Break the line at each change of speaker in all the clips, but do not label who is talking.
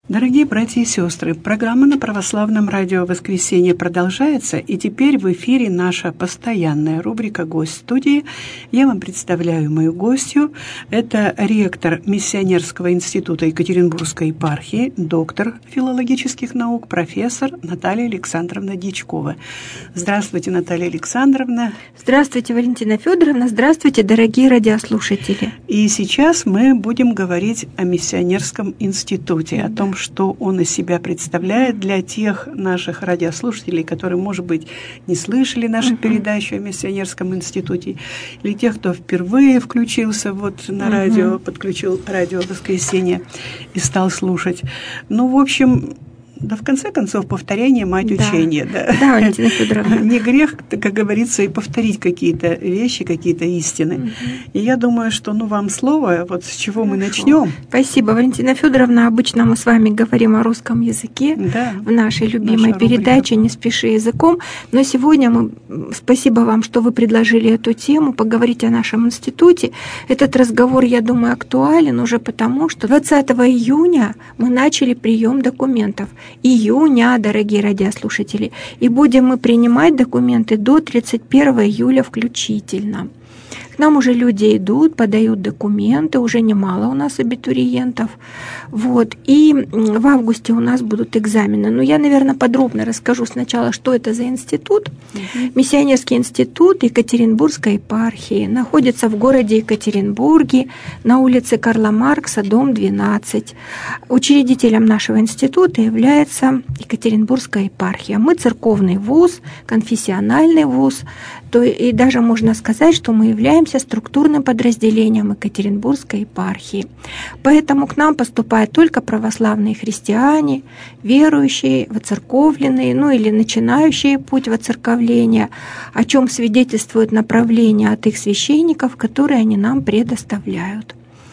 Дорогие братья и сестры, программа на Православном радио «Воскресенье» продолжается, и теперь в эфире наша постоянная рубрика «Гость студии». Я вам представляю мою гостью. Это ректор Миссионерского института Екатеринбургской епархии, доктор филологических наук, профессор Наталья Александровна Дьячкова. Здравствуйте, Наталья Александровна.
Здравствуйте, Валентина Федоровна. Здравствуйте, дорогие радиослушатели.
И сейчас мы будем говорить о Миссионерском институте, о том, что он из себя представляет для тех наших радиослушателей, которые, может быть, не слышали нашу передачу о Миссионерском институте, или тех, кто впервые включился на радио, подключил радио «Воскресенье» и стал слушать. Ну, в общем, да, в конце концов, повторение – мать учения. Да,
Валентина Федоровна.
Не грех, как говорится, и повторить какие-то вещи, какие-то истины. И я думаю, что, вам слово, с чего мы начнем.
Спасибо, Валентина Федоровна. Обычно мы с вами говорим о русском языке в нашей любимой передаче «Не спеши языком». Но сегодня спасибо вам, что вы предложили эту тему, поговорить о нашем институте. Этот разговор, я думаю, актуален уже потому, что 20 июня мы начали прием документов. Июня, дорогие радиослушатели, и будем мы принимать документы до 31 июля включительно. К нам уже люди идут, подают документы, уже немало у нас абитуриентов. И в августе у нас будут экзамены. Но я, наверное, подробно расскажу сначала, что это за институт. Миссионерский институт Екатеринбургской епархии находится в городе Екатеринбурге на улице Карла Маркса, дом 12. Учредителем нашего института является Екатеринбургская епархия. Мы церковный вуз, конфессиональный вуз, и даже можно сказать, что мы являемся структурным подразделением Екатеринбургской епархии. Поэтому к нам поступают только православные христиане, верующие, воцерковленные, или начинающие путь воцерковления, о чем свидетельствует направление от их священников, которые они нам предоставляют.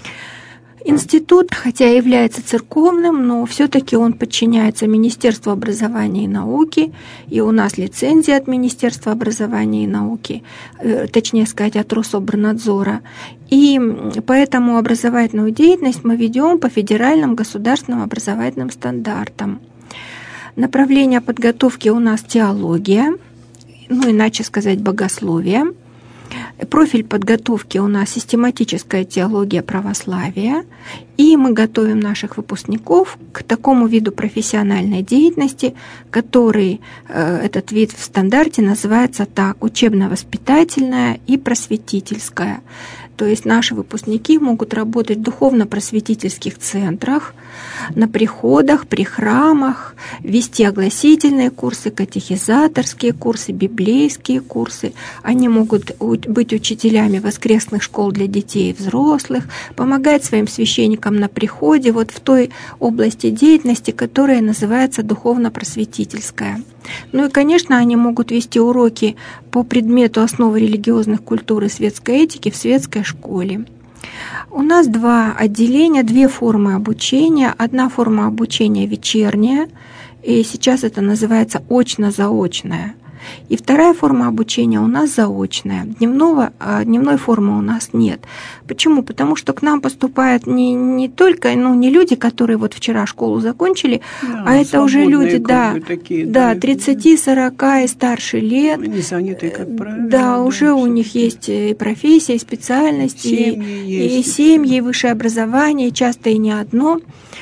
Институт, хотя и является церковным, но все-таки он подчиняется Министерству образования и науки, и у нас лицензия от Министерства образования и науки, точнее сказать, от Рособорнадзора. И поэтому образовательную деятельность мы ведем по федеральным государственным образовательным стандартам. Направление подготовки у нас теология, иначе сказать, богословие. Профиль подготовки у нас систематическая теология православия, и мы готовим наших выпускников к такому виду профессиональной деятельности, который этот вид в стандарте называется так: учебно-воспитательная и просветительская. То есть наши выпускники могут работать в духовно-просветительских центрах, на приходах, при храмах, вести огласительные курсы, катехизаторские курсы, библейские курсы. Они могут быть учителями воскресных школ для детей и взрослых, помогать своим священникам на приходе в той области деятельности, которая называется духовно-просветительская. И, конечно, они могут вести уроки по предмету основы религиозных культур и светской этики в светской школе. У нас два отделения, две формы обучения. Одна форма обучения вечерняя, и сейчас это называется очно-заочная. И вторая форма обучения у нас заочная. Дневной формы у нас нет. Почему? Потому что к нам поступают не только не люди, которые вчера школу закончили, а это уже люди,
такие,
30-40 и старше лет.
Они заняты, как правило.
Уже у них есть и профессия, и специальность, и семьи, и высшее образование, часто и не одно.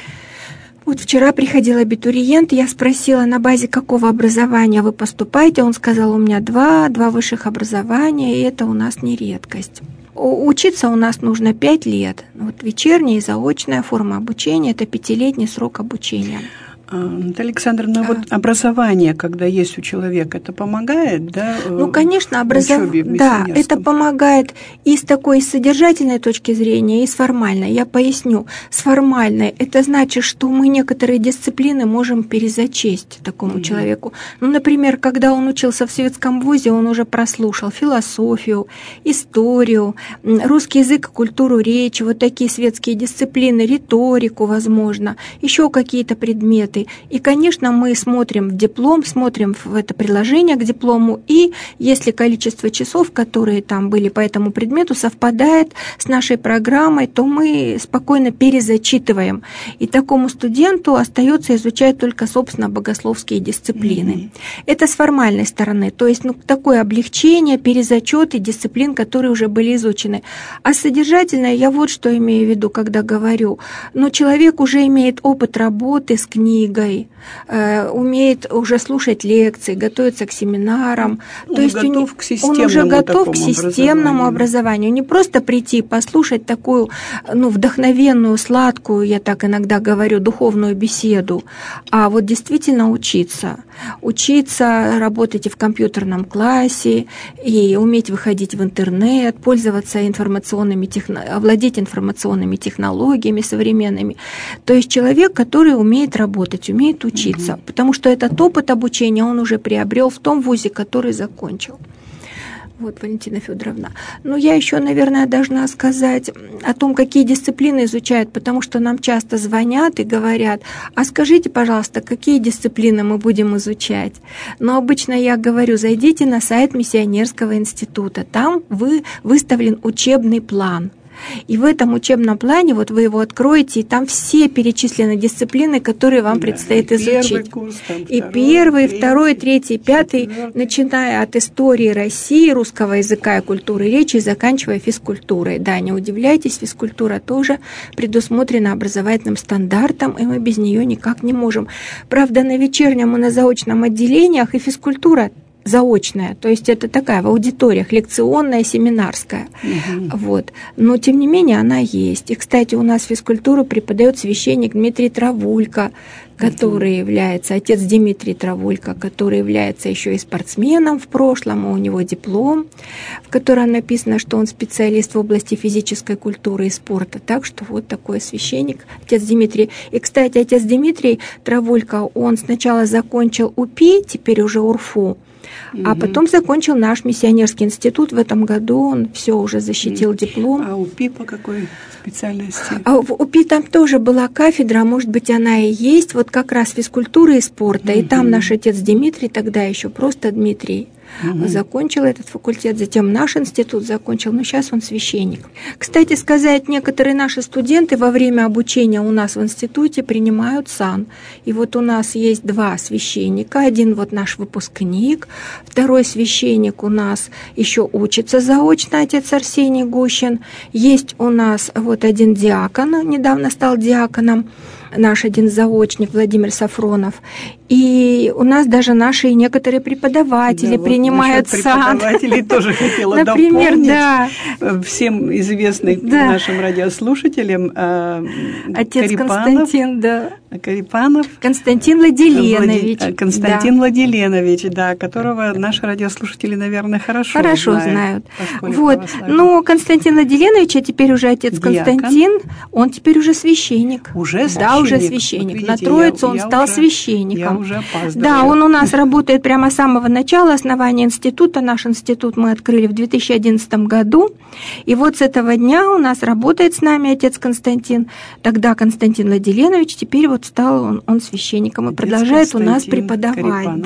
Вчера приходил абитуриент, я спросила, на базе какого образования вы поступаете. Он сказал, у меня два высших образования, и это у нас не редкость. Учиться у нас нужно 5 лет. Вечерняя и заочная форма обучения – это 5-летний срок обучения.
Наталья Александровна, образование, когда есть у человека, это помогает, да?
Конечно, это помогает и с такой содержательной точки зрения, и с формальной. Я поясню. С формальной это значит, что мы некоторые дисциплины можем перезачесть такому человеку. Например, когда он учился в советском вузе, он уже прослушал философию, историю, русский язык, культуру речи, такие светские дисциплины, риторику, возможно, еще какие-то предметы. предметы. И, конечно, мы смотрим в диплом, смотрим в это приложение к диплому, и если количество часов, которые там были по этому предмету, совпадает с нашей программой, то мы спокойно перезачитываем. И такому студенту остается изучать только, собственно, богословские дисциплины. Это с формальной стороны, то есть такое облегчение, перезачеты дисциплин, которые уже были изучены. А содержательно я вот что имею в виду, когда говорю. Но человек уже имеет опыт работы с книгой, умеет уже слушать лекции, готовится к семинарам.
То есть он
уже готов к системному образованию. Не просто прийти, послушать такую вдохновенную, сладкую, я так иногда говорю, духовную беседу, а вот действительно учиться, работать и в компьютерном классе, и уметь выходить в интернет, пользоваться овладеть информационными технологиями современными. То есть человек, который умеет работать, умеет учиться, потому что этот опыт обучения он уже приобрел в том вузе, который закончил. Вот, Валентина Федоровна. Но я еще, наверное, должна сказать о том, какие дисциплины изучают, потому что нам часто звонят и говорят: а скажите, пожалуйста, какие дисциплины мы будем изучать? Но обычно я говорю: зайдите на сайт Миссионерского института, там выставлен учебный план. И в этом учебном плане, вот вы его откроете, и там все перечислены дисциплины, которые вам предстоит изучить. И первый, второй, третий, пятый, начиная от истории России, русского языка и культуры речи, заканчивая физкультурой. Да, не удивляйтесь, физкультура тоже предусмотрена образовательным стандартом, и мы без нее никак не можем. Правда, на вечернем и на заочном отделениях и физкультура заочная, то есть это такая в аудиториях, лекционная, семинарская. Вот. Но, тем не менее, она есть. И, кстати, у нас физкультуру преподает священник Дмитрий Травулько, который является, отец Дмитрий Травулько, который является еще и спортсменом в прошлом, у него диплом, в котором написано, что он специалист в области физической культуры и спорта. Так что вот такой священник, отец Дмитрий. И, кстати, отец Дмитрий Травулько, он сначала закончил УПИ, теперь уже УРФУ, а потом закончил наш миссионерский институт. В этом году он все уже защитил диплом.
А УПИ по какой специальности?
А в УПИ там тоже была кафедра, может быть, она и есть, вот как раз физкультуры и спорта. И там наш отец Дмитрий, тогда еще просто Дмитрий, закончил этот факультет, затем наш институт закончил, но сейчас он священник. Кстати сказать, некоторые наши студенты во время обучения у нас в институте принимают сан. И вот у нас есть 2 священника, один вот наш выпускник, второй священник у нас еще учится заочно, отец Арсений Гущин. Есть у нас вот один диакон, недавно стал диаконом, наш один заочник Владимир Сафронов. И у нас даже наши некоторые преподаватели принимают сан.
Преподавателей тоже хотела
например,
дополнить. Всем известный нашим радиослушателям
отец Константин,
Константин
Владиленович.
Константин Владиленович, которого наши радиослушатели, наверное, хорошо знают.
Вот. Но Константин Владиленович, а теперь уже отец Константин, он теперь уже священник.
Уже священник.
Вот, видите, на Троицу он стал священником.
Уже опаздываю.
Да, он у нас работает прямо с самого начала основания института. Наш институт мы открыли в 2011 году. И вот с этого дня у нас работает с нами отец Константин. Тогда Константин Владиленович, теперь вот стал он священником и отец продолжает Константин у нас преподавать.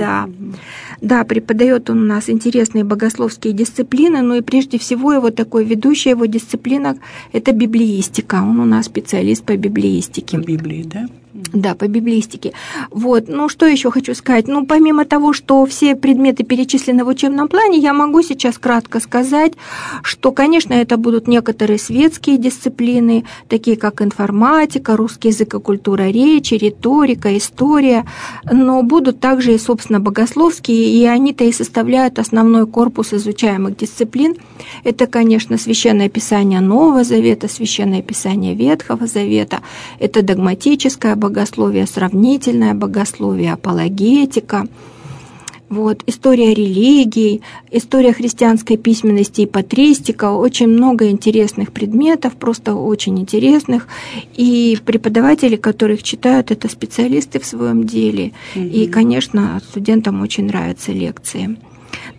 Да, преподает он у нас интересные богословские дисциплины, но и прежде всего его такой ведущая его дисциплина – это библеистика. Он у нас специалист по библеистике.
По Библии, да?
Да, по библеистике. Вот, что еще хочу сказать? Помимо того, что все предметы перечислены в учебном плане, я могу сейчас кратко сказать, что, конечно, это будут некоторые светские дисциплины, такие как информатика, русский язык и культура речи, риторика, история, но будут также и, собственно, богословские, и они-то и составляют основной корпус изучаемых дисциплин. Это, конечно, Священное Писание Нового Завета, Священное Писание Ветхого Завета, это догматическое богословие, сравнительное богословие, апологетика, вот, история религий, история христианской письменности и патристика, очень много интересных предметов, просто очень интересных, и преподаватели, которых читают, это специалисты в своем деле, и, конечно, студентам очень нравятся лекции.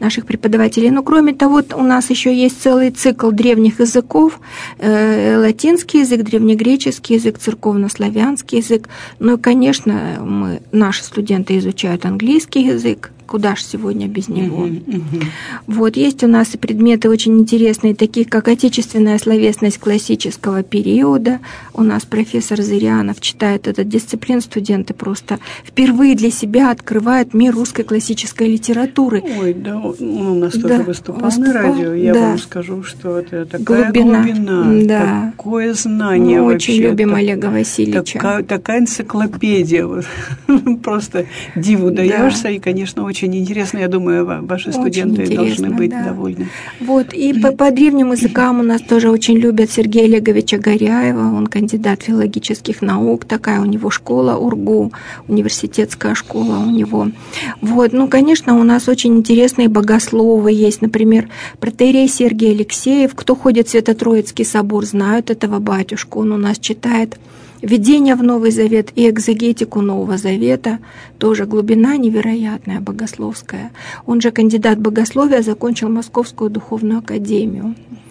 наших преподавателей. Но кроме того, у нас еще есть целый цикл древних языков, латинский язык, древнегреческий язык, церковнославянский язык. Ну и, конечно, наши студенты изучают английский язык. Куда ж сегодня без него? Вот, есть у нас и предметы очень интересные, такие как отечественная словесность классического периода. У нас профессор Зырянов читает этот дисциплин, студенты просто впервые для себя открывают мир русской классической литературы.
Ой, да, он у нас тоже выступал на радио. Я вам скажу, что это такая глубина, такое знание.
Мы очень любим Олега Васильевича.
Такая энциклопедия. Просто диву даешься, и, конечно, очень интересно. Я думаю, ваши студенты должны быть довольны.
Вот, и по древним языкам у нас тоже очень любят Сергея Олеговича Горяева. Он кандидат филологических наук. Такая у него школа УрГУ, университетская школа у него. Вот, ну, конечно, у нас очень интересные богословы есть. Например, протоиерей Сергий Алексеев. Кто ходит в Свято-Троицкий собор, знают этого батюшку. Он у нас читает введение в Новый Завет и экзегетику Нового Завета, тоже глубина невероятная, богословская. Он же кандидат богословия, закончил Московскую духовную академию.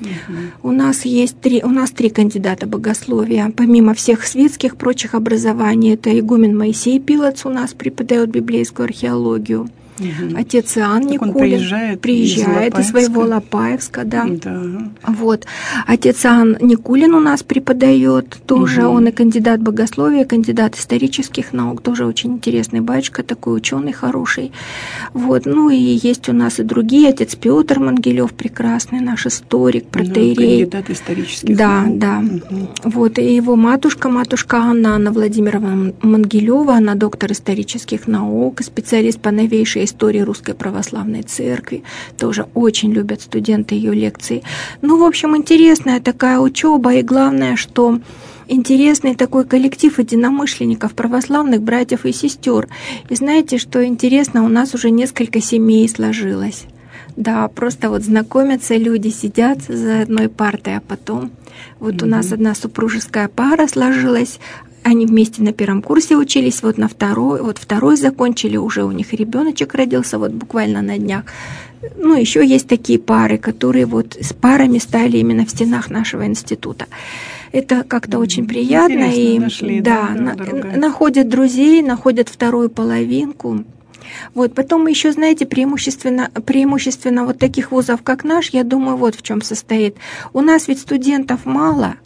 У нас три кандидата богословия, помимо всех светских прочих образований. Это игумен Моисей Пилац у нас преподает библейскую археологию. Отец Иоанн Никулин приезжает из своего Лопаевска, да. Вот. Отец Иоанн Никулин у нас преподает тоже, он и кандидат богословия, кандидат исторических наук, тоже очень интересный батюшка, такой ученый хороший. Вот. Ну и есть у нас и другие, отец Петр Мангелёв прекрасный, наш историк, протоиерей.
Кандидат исторических наук.
Да. Вот. И его матушка Анна Владимировна Мангелёва, она доктор исторических наук, специалист по новейшей истории Русской Православной Церкви. Тоже очень любят студенты ее лекции. Ну, в общем, интересная такая учеба, и главное, что интересный такой коллектив единомышленников, православных братьев и сестер. И знаете, что интересно, у нас уже несколько семей сложилось. Да, просто вот знакомятся люди, сидят за одной партой, а потом вот у нас одна супружеская пара сложилась. Они вместе на первом курсе учились, вот на второй закончили, уже у них ребеночек родился, вот буквально на днях. Ну, еще есть такие пары, которые вот с парами стали именно в стенах нашего института. Это как-то очень приятно. И
нашли,
находят друзей, находят вторую половинку. Вот, потом еще, знаете, преимущественно вот таких вузов, как наш, я думаю, вот в чем состоит. У нас ведь студентов мало,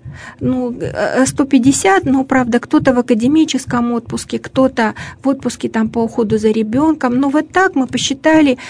150, но, правда, кто-то в академическом отпуске, кто-то в отпуске там по уходу за ребенком. Но вот так мы посчитали,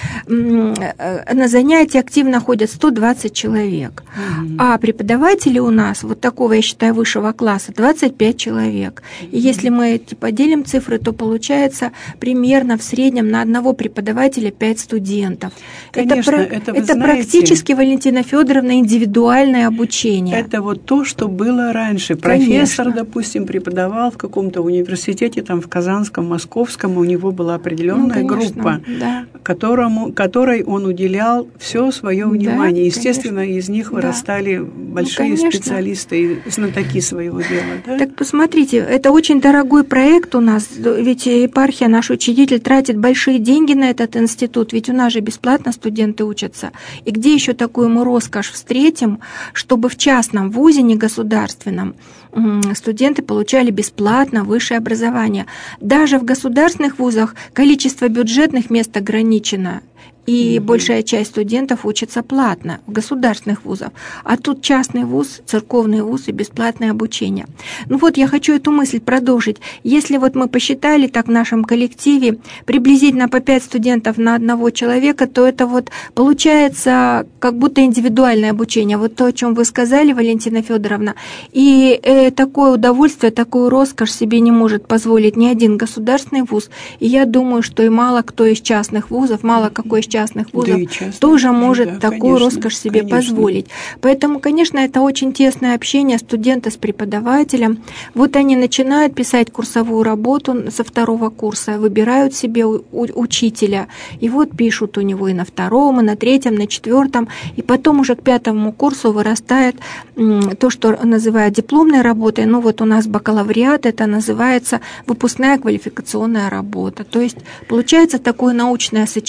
на занятия активно ходят 120 человек. А преподаватели у нас, вот такого, я считаю, высшего класса, 25 человек. И если мы поделим цифры, то получается примерно в среднем на одного преподавателя 5 студентов.
Конечно,
это практически, Валентина Федоровна, индивидуальное обучение.
Это вот то, что было раньше. Профессор, допустим, преподавал в каком-то университете, там в Казанском, Московском, у него была определенная группа, которой он уделял все свое внимание. Естественно, из них вырастали большие специалисты и знатоки своего дела. Да?
Так посмотрите, это очень дорогой проект у нас, ведь епархия, наш учредитель, тратит большие деньги на этот институт, ведь у нас же бесплатно студенты учатся. И где еще такую мы роскошь встретим, чтобы в частном вузе, не государственном, студенты получали бесплатно высшее образование. Даже в государственных вузах количество бюджетных мест ограничено, и большая часть студентов учится платно в государственных вузах. А тут частный вуз, церковный вуз и бесплатное обучение. Ну вот, я хочу эту мысль продолжить. Если вот мы посчитали так в нашем коллективе приблизительно по 5 студентов на одного человека, то это вот получается как будто индивидуальное обучение. Вот то, о чем вы сказали, Валентина Федоровна. И такое удовольствие, такую роскошь себе не может позволить ни один государственный вуз. И я думаю, что и мало кто из частных вузов, мало какой из частных вузов тоже может такую роскошь себе позволить. Поэтому, конечно, это очень тесное общение студента с преподавателем. Вот они начинают писать курсовую работу со 2 курса, выбирают себе учителя, и вот пишут у него и на 2, и на 3, на 4, и потом уже к 5 курсу вырастает то, что называют дипломной работой. Ну вот у нас бакалавриат, это называется выпускная квалификационная работа. То есть получается такое научное сочинение,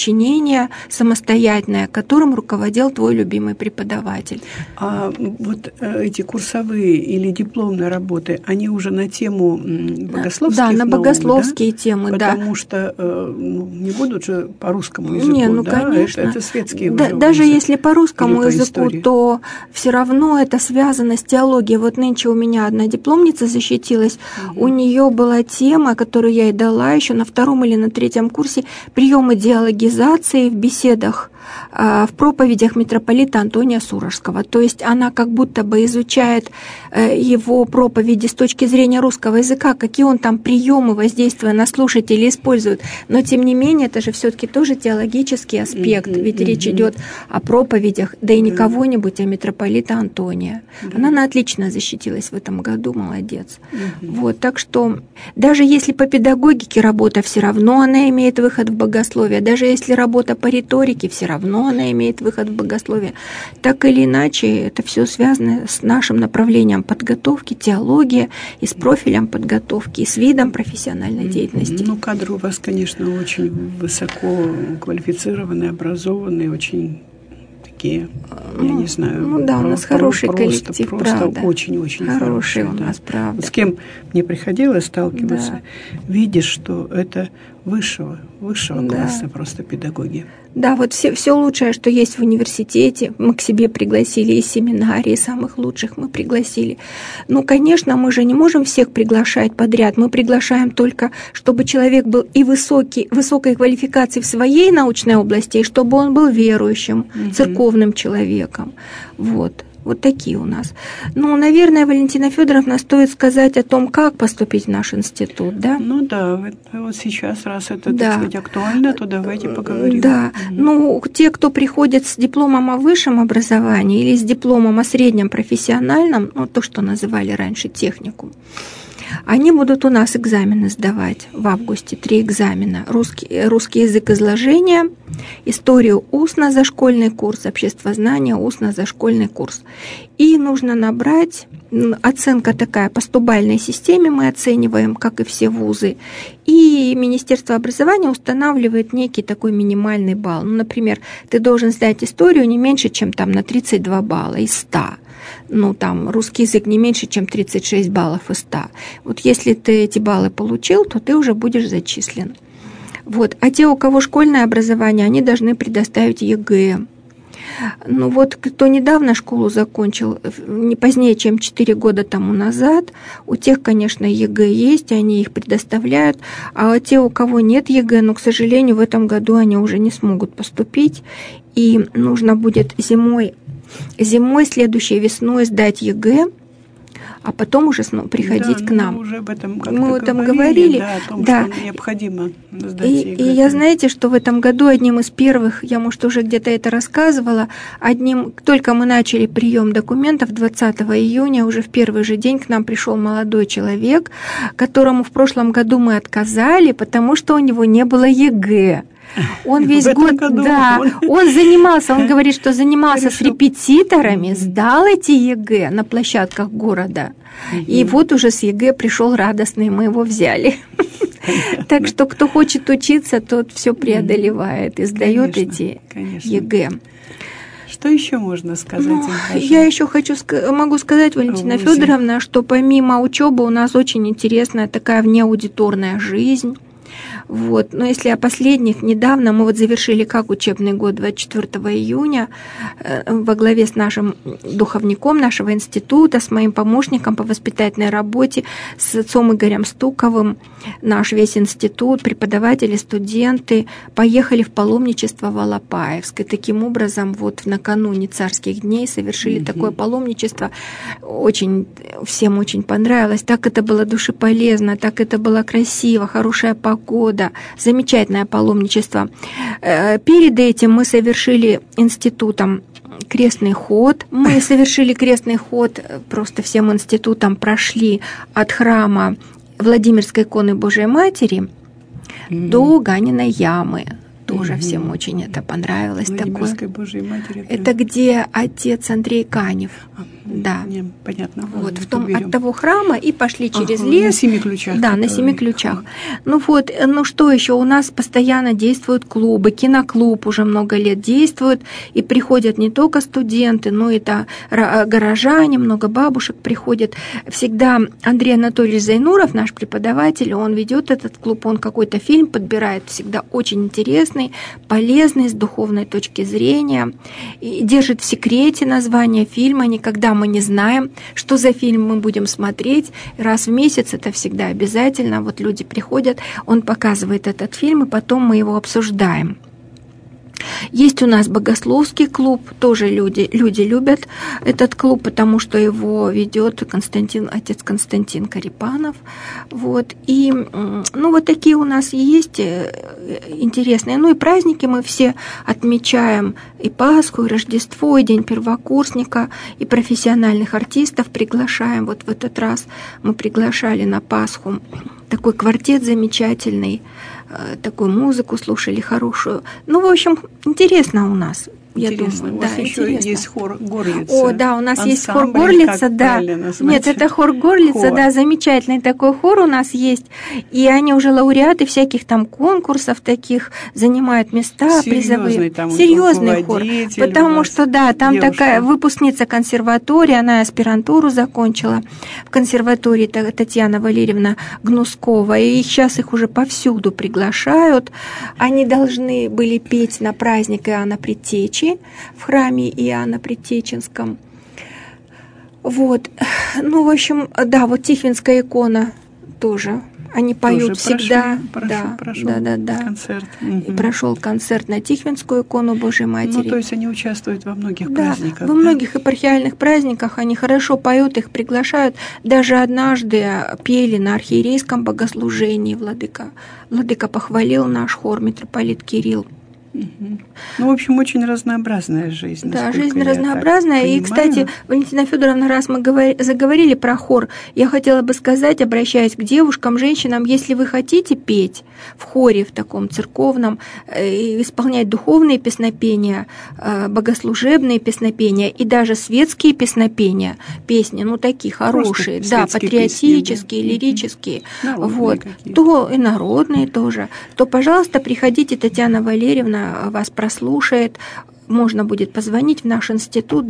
обучение самостоятельное, которым руководил твой любимый преподаватель.
А вот эти курсовые или дипломные работы, они уже на тему богословских наук,
на богословские темы,
Потому что не будут же по русскому языку,
конечно.
Это светские
даже если по русскому языку, то все равно это связано с теологией. Вот нынче у меня одна дипломница защитилась, у нее была тема, которую я ей дала еще на 2-м или на 3-м курсе, приемы диалогизации в беседах, в проповедях митрополита Антония Сурожского. То есть она как будто бы изучает его проповеди с точки зрения русского языка, какие он там приемы воздействия на слушателей использует. Но тем не менее, это же все-таки тоже теологический аспект, ведь речь идет о проповедях, да и не кого-нибудь, а митрополита Антония. Она отлично защитилась в этом году, молодец. Вот, так что даже если по педагогике работа, все равно она имеет выход в богословие, даже если работа по риторике, все равно она имеет выход в богословие. Так или иначе, это все связано с нашим направлением подготовки, теология, и с профилем подготовки, и с видом профессиональной деятельности.
Кадры у вас, конечно, очень высоко квалифицированные, образованные, очень такие, я не знаю.
У нас хороший коллектив, правда.
Очень-очень
хороший у нас, правда.
С кем мне приходилось сталкиваться, видишь, что это высшего класса просто педагоги.
Да, вот все лучшее, что есть в университете, мы к себе пригласили, из семинарии самых лучших мы пригласили. Конечно, мы же не можем всех приглашать подряд, мы приглашаем только, чтобы человек был и высокой квалификации в своей научной области, и чтобы он был верующим, церковным человеком. Вот такие у нас. Наверное, Валентина Федоровна, стоит сказать о том, как поступить в наш институт, да?
Вот сейчас, раз это, так сказать, актуально, то давайте поговорим.
Да, те, кто приходит с дипломом о высшем образовании или с дипломом о среднем профессиональном, то, что называли раньше техникум, они будут у нас экзамены сдавать в августе, 3 экзамена. Русский язык изложения, историю устно за школьный курс, обществознание устно за школьный курс. И нужно набрать, оценка такая, по 100-бальной системе мы оцениваем, как и все вузы. И Министерство образования устанавливает некий такой минимальный балл. Например, ты должен сдать историю не меньше, чем на 32 балла из 100. Русский язык не меньше, чем 36 баллов из 100. Вот если ты эти баллы получил, то ты уже будешь зачислен. А те, у кого школьное образование, они должны предоставить ЕГЭ. Кто недавно школу закончил, не позднее, чем 4 года тому назад, у тех, конечно, ЕГЭ есть, они их предоставляют, а те, у кого нет ЕГЭ, к сожалению, в этом году они уже не смогут поступить, и нужно будет зимой, следующей весной сдать ЕГЭ, а потом уже приходить к нам.
Мы уже об этом
говорили.
О том, что необходимо сдать ЕГЭ.
И я, знаете, что в этом году одним из первых, я, может, уже где-то это рассказывала, только мы начали прием документов 20 июня, уже в первый же день к нам пришел молодой человек, которому в прошлом году мы отказали, потому что у него не было ЕГЭ. Он весь год, он занимался, он говорит, что занимался с репетиторами, сдал эти ЕГЭ на площадках города, и вот уже с ЕГЭ пришел радостный, мы его взяли. Так что кто хочет учиться, тот все преодолевает и сдает эти ЕГЭ.
Что еще можно сказать?
Я еще могу сказать, Валентина Федоровна, что помимо учебы у нас очень интересная такая внеаудиторная жизнь. Но если о последних, недавно мы завершили учебный год 24 июня во главе с нашим духовником нашего института, с моим помощником по воспитательной работе, с отцом Игорем Стуковым, наш весь институт, преподаватели, студенты поехали в паломничество в Алапаевск. И таким образом накануне царских дней совершили такое паломничество. Всем очень понравилось. Так это было душеполезно, так это было красиво, хорошая погода. Замечательное паломничество. Перед этим мы совершили институтом крестный ход. Мы совершили крестный ход, просто всем институтом прошли от храма Владимирской иконы Божией Матери до Ганиной ямы. Тоже всем очень это понравилось.
Владимирской Божией Матери.
Это где отец Андрей Канев. Да.
Понятно.
Вот, от того храма и пошли через лес.
На 7 ключах.
Да, на 7 ключах. Ну вот, ну что еще? У нас постоянно действуют клубы. Киноклуб уже много лет действует. И приходят не только студенты, но и горожане, много бабушек приходят. Всегда Андрей Анатольевич Зайнуров, наш преподаватель, он ведет этот клуб, он какой-то фильм подбирает, всегда очень интересный, полезный с духовной точки зрения. И держит в секрете название фильма. Никогда мы не знаем, что за фильм мы будем смотреть. Раз в месяц это всегда обязательно. Вот люди приходят, он показывает этот фильм, и потом мы его обсуждаем. Есть у нас богословский клуб, тоже люди любят этот клуб, потому что его ведет отец Константин Карипанов. Вот. И ну, вот такие у нас есть интересные. Ну и праздники мы все отмечаем, и Пасху, и Рождество, и День первокурсника, и профессиональных артистов приглашаем. Вот в этот раз мы приглашали на Пасху такой квартет замечательный, такую музыку слушали хорошую. Ну, в общем, интересно у нас.
Интересно.
Я думаю,
у вас
да,
еще
интересно.
есть хор Горлица.
О, да, у нас есть хор Горлица, да. Нет, это хор Горлица, да, замечательный такой хор у нас есть. И они уже лауреаты всяких там конкурсов таких, занимают места призовые. Серьезный хор. Потому что, да, там девушка. Такая выпускница консерватории, она аспирантуру закончила в консерватории, Татьяна Валерьевна Гнускова. И сейчас их уже повсюду приглашают. Они должны были петь на праздник Иоанна Предтечи в храме Иоанна Предтеченском. Вот. Ну, в общем, да, вот Тихвинская икона тоже. Они поют тоже всегда. Прошел
концерт.
И прошел концерт на Тихвинскую икону Божьей Матери.
Ну, то есть они участвуют во многих праздниках.
Во многих епархиальных праздниках они хорошо поют, их приглашают. Даже однажды пели на архиерейском богослужении владыка. Владыка похвалил наш хор, митрополит Кирилл.
Ну, в общем, очень разнообразная жизнь.
Да, жизнь разнообразная. И, кстати, Валентина Федоровна, раз мы заговорили про хор, я хотела бы сказать, обращаясь к девушкам, женщинам, если вы хотите петь в хоре, в таком церковном, исполнять духовные песнопения, богослужебные песнопения и даже светские песнопения, песни, ну, такие хорошие, да, патриотические, песни, лирические, вот, то и народные тоже, то, пожалуйста, приходите, Татьяна Валерьевна вас прослушает. Можно будет позвонить в наш институт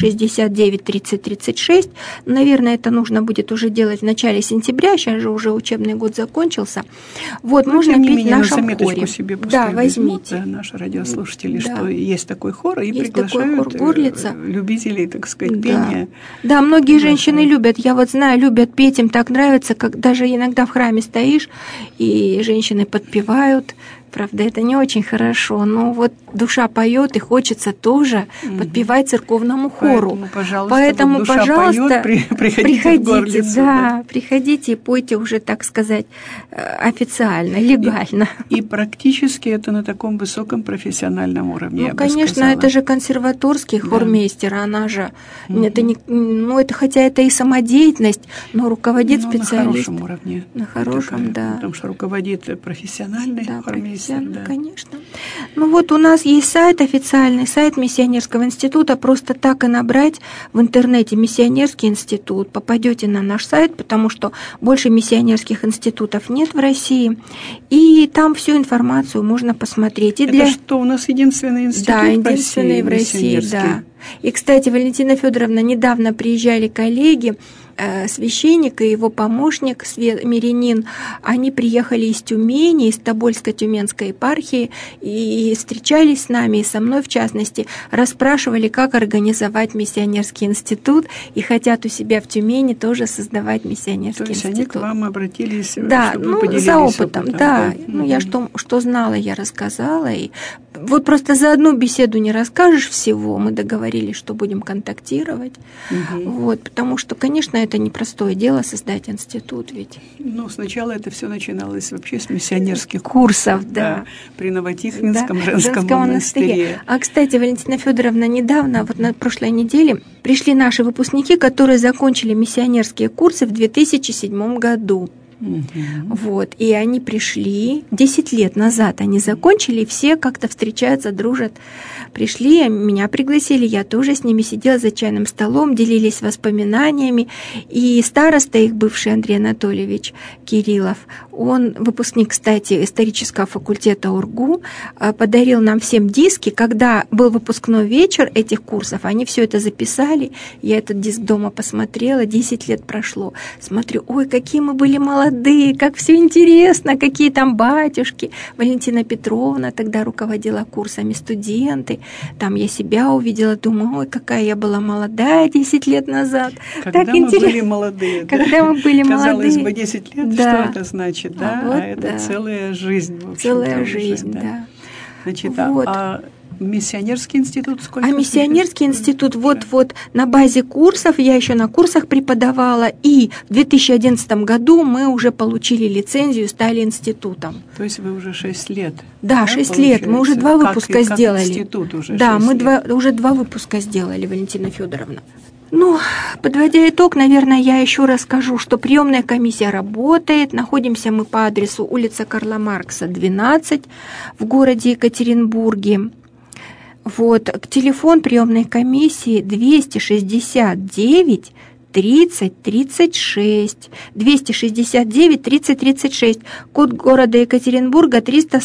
269 30 36. Наверное, это нужно будет уже делать в начале сентября. Сейчас же уже учебный год закончился. Вот, можно петь в нашем хоре.
Себе
да, возьмите.
Да, наши радиослушатели, что есть такой хор, и есть
приглашают
такой хор Горлица. Любителей, так сказать, пения.
Да, многие женщины любят. Я вот знаю, любят петь, им так нравится, как даже иногда в храме стоишь, и женщины подпевают. Правда, это не очень хорошо, но вот душа поет, и хочется тоже подпевать церковному хору. Поэтому, пожалуйста, приходите, да, приходите и пойте уже, так сказать, официально, легально.
И практически это на таком высоком профессиональном уровне.
Ну, конечно, это же консерваторский хормейстер, она же, это не, ну, это хотя это и самодеятельность, но руководит специалист.
На хорошем уровне.
На хорошем, да.
Потому что руководит профессиональный хормейстер.
Да. Конечно. Ну вот у нас есть сайт, официальный сайт Миссионерского института. Просто так и набрать в интернете «Миссионерский институт». Попадете на наш сайт, потому что больше миссионерских институтов нет в России. И там всю информацию можно посмотреть. И
это что, у нас единственный институт
в России? Да, единственный в России, да. И, кстати, Валентина Федоровна, недавно приезжали коллеги, священник и его помощник, мирянин, они приехали из Тюмени, из Тобольско-Тюменской епархии, и встречались с нами, и со мной в частности, расспрашивали, как организовать миссионерский институт, и хотят у себя в Тюмени тоже создавать миссионерский институт.
То есть они к вам обратились,
да,
чтобы поделились
за опытом. Да. Ну, я что знала, я рассказала. И вот просто за одну беседу не расскажешь всего. Мы договорились, что будем контактировать. Вот, потому что, конечно, это непростое дело создать институт ведь.
Ну, сначала это все начиналось вообще с миссионерских курсов, да, при Новотихвинском женском монастыре.
А, кстати, Валентина Федоровна, недавно, вот на прошлой неделе, пришли наши выпускники, которые закончили миссионерские курсы в 2007 году. Вот, и они пришли, 10 лет назад они закончили, все как-то встречаются, дружат. Пришли, меня пригласили, я тоже с ними сидела за чайным столом, делились воспоминаниями. И староста их, бывший Андрей Анатольевич Кириллов, он выпускник, кстати, исторического факультета УрГУ, подарил нам всем диски. Когда был выпускной вечер этих курсов, они все это записали. Я этот диск дома посмотрела, 10 лет прошло. Смотрю, ой, какие мы были молодые, как все интересно, какие там батюшки. Валентина Петровна тогда руководила курсами, студенты. Там я себя увидела, думаю, ой, какая я была молодая 10 лет назад.
Когда
так
мы
интересно.
Были молодые.
Когда мы были
Казалось
молодые.
бы, 10 лет,
да.
что это значит, да?
Вот,
это
да.
целая жизнь. В
целая
уже,
жизнь,
да.
да.
Значит,
вот.
Миссионерский институт сколько?
Миссионерский институт, вот на базе курсов, я еще на курсах преподавала, и в 2011 году мы уже получили лицензию, стали институтом.
То есть вы уже 6 лет?
Да, 6 лет, мы уже 2 выпуска сделали.
Институт уже
да,
6
мы
лет.
уже 2 выпуска сделали, Валентина Федоровна. Ну, подводя итог, наверное, я еще расскажу, что приемная комиссия работает. Находимся мы по адресу улица Карла Маркса, 12 в городе Екатеринбурге. Вот, телефон приемной комиссии 269 30 36, 269 30 36, код города Екатеринбурга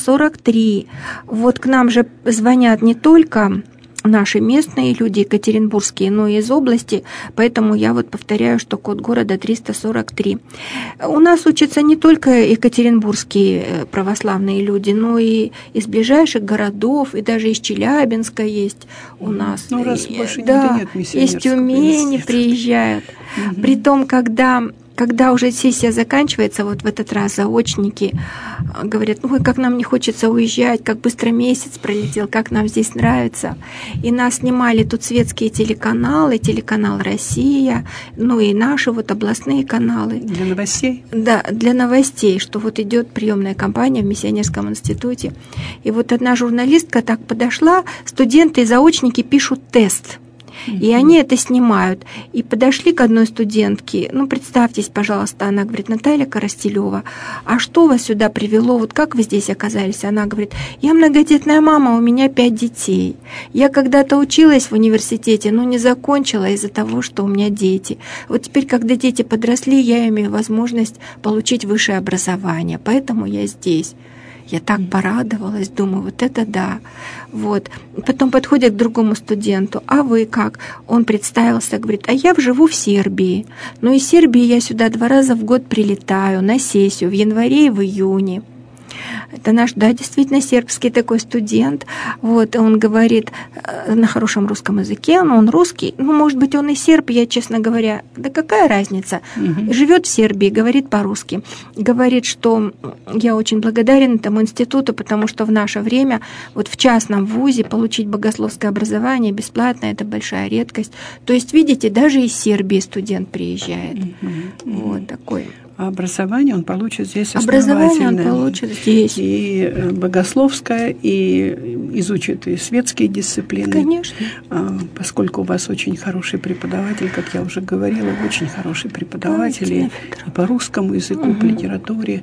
343. Вот к нам же звонят не только наши местные люди, екатеринбургские, но и из области, поэтому я вот повторяю, что код города 343. У нас учатся не только екатеринбургские православные люди, но и из ближайших городов, и даже из Челябинска есть у нас.
Ну, раз больше
да,
нет
из Тюмени приезжают. Притом, когда уже сессия заканчивается, вот в этот раз заочники говорят, ой, как нам не хочется уезжать, как быстро месяц пролетел, как нам здесь нравится. И нас снимали тут светские телеканалы, телеканал «Россия», ну и наши вот областные каналы.
Для новостей?
Да, для новостей, что вот идет приемная кампания в Миссионерском институте. И вот одна журналистка так подошла, студенты и заочники пишут тест. И они это снимают. И подошли к одной студентке, ну, представьтесь, пожалуйста, она говорит, Наталья Коростелева, а что вас сюда привело, вот как вы здесь оказались? Она говорит, я многодетная мама, у меня 5 детей. Я когда-то училась в университете, но не закончила из-за того, что у меня дети. Вот теперь, когда дети подросли, я имею возможность получить высшее образование, поэтому я здесь. Я так порадовалась, думаю, вот это да. Вот. Потом подходит к другому студенту, а вы как? Он представился, говорит, а я живу в Сербии. Ну, из Сербии я сюда 2 раза в год прилетаю на сессию в январе и в июне. Это наш, да, действительно сербский такой студент. Вот, он говорит на хорошем русском языке, но он русский. Ну, может быть, он и серб, я, честно говоря, да какая разница? Живет в Сербии, говорит по-русски. Говорит, что я очень благодарен этому институту, потому что в наше время вот в частном вузе получить богословское образование бесплатно – это большая редкость. То есть, видите, даже из Сербии студент приезжает. Вот такой.
А образование он получит здесь основательное.
Образование он получит здесь.
И богословское, и изучит и светские дисциплины.
Конечно.
Поскольку у вас очень хороший преподаватель, как я уже говорила, очень хороший преподаватель и по русскому языку, по литературе,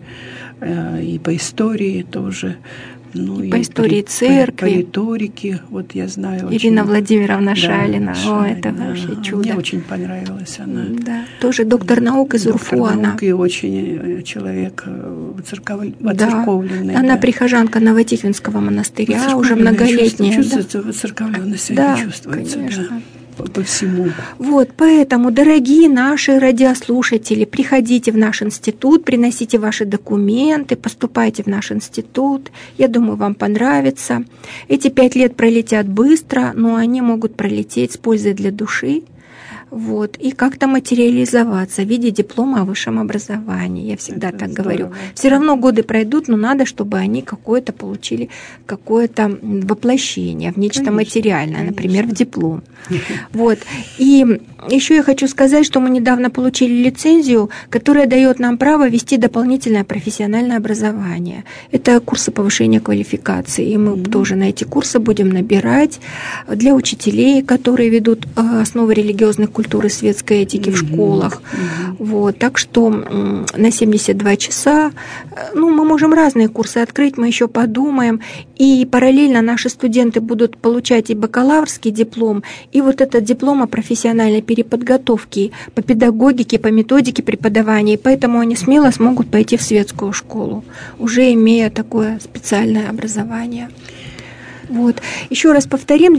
и по истории тоже. Ну,
и по истории церкви.
По риторике, вот я знаю.
Ирина
очень,
Владимировна Шалина.
Шалина.
О, это вообще чудо.
Мне очень понравилась она.
Да. Тоже доктор наук из УрФУ.
Доктор наук и очень человек воцерковленный.
Да. Она прихожанка Новотихвинского монастыря, уже многолетняя.
Чувствуется воцерковленность,
да,
чувствуется,
конечно.
Да. По всему.
Вот, поэтому, дорогие наши радиослушатели, приходите в наш институт, приносите ваши документы, поступайте в наш институт. Я думаю, вам понравится. Эти 5 лет пролетят быстро, но они могут пролететь с пользой для души. Вот, и как-то материализоваться в виде диплома о высшем образовании. Я всегда это так здорово говорю. Все равно годы пройдут, но надо, чтобы они какое-то получили какое-то воплощение в нечто материальное, например, в диплом. Вот. И еще я хочу сказать, что мы недавно получили лицензию, которая дает нам право вести дополнительное профессиональное образование. Это курсы повышения квалификации. И мы тоже на эти курсы будем набирать для учителей, которые ведут основы религиозной культуры, культуры светской этики в школах. Вот, так что на 72 часа, мы можем разные курсы открыть, мы еще подумаем. И параллельно наши студенты будут получать и бакалаврский диплом, и вот этот диплом о профессиональной переподготовке по педагогике, по методике преподавания. И поэтому они смело смогут пойти в светскую школу, уже имея такое специальное образование. Вот. Еще раз повторим,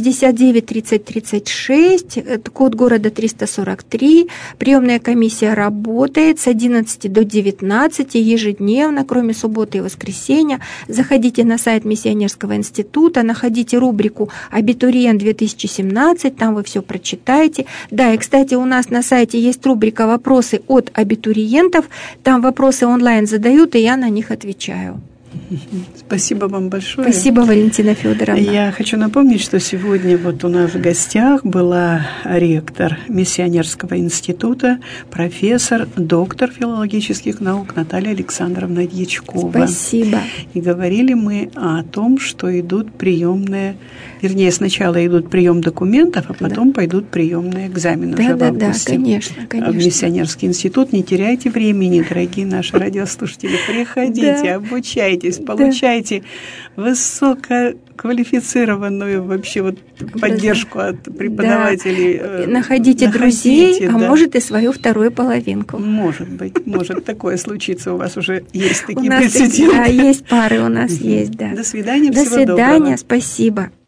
269-30-36, код города 343, приемная комиссия работает с 11 до 19 ежедневно, кроме субботы и воскресенья. Заходите на сайт Миссионерского института, находите рубрику «Абитуриент 2017», там вы все прочитаете. Да, и, кстати, у нас на сайте есть рубрика «Вопросы от абитуриентов», там вопросы онлайн задают, и я на них отвечаю.
Спасибо вам большое.
Спасибо, Валентина Федоровна.
Я хочу напомнить, что сегодня вот у нас в гостях была ректор Миссионерского института, профессор, доктор филологических наук Наталья Александровна Дьячкова.
Спасибо.
И говорили мы о том, что идут приемные, вернее, сначала идут прием документов, а потом пойдут приемные экзамены уже в августе.
Да, конечно.
В Миссионерский институт. Не теряйте времени, дорогие наши радиослушатели. Приходите, обучайтесь, получайте высококвалифицированную вообще вот поддержку от преподавателей.
Находите друзей, а может и свою вторую половинку.
Может быть, может такое случиться. У вас уже есть такие прецеденты.
Да, есть пары у нас, есть, да.
До свидания,
всего доброго. До свидания, спасибо.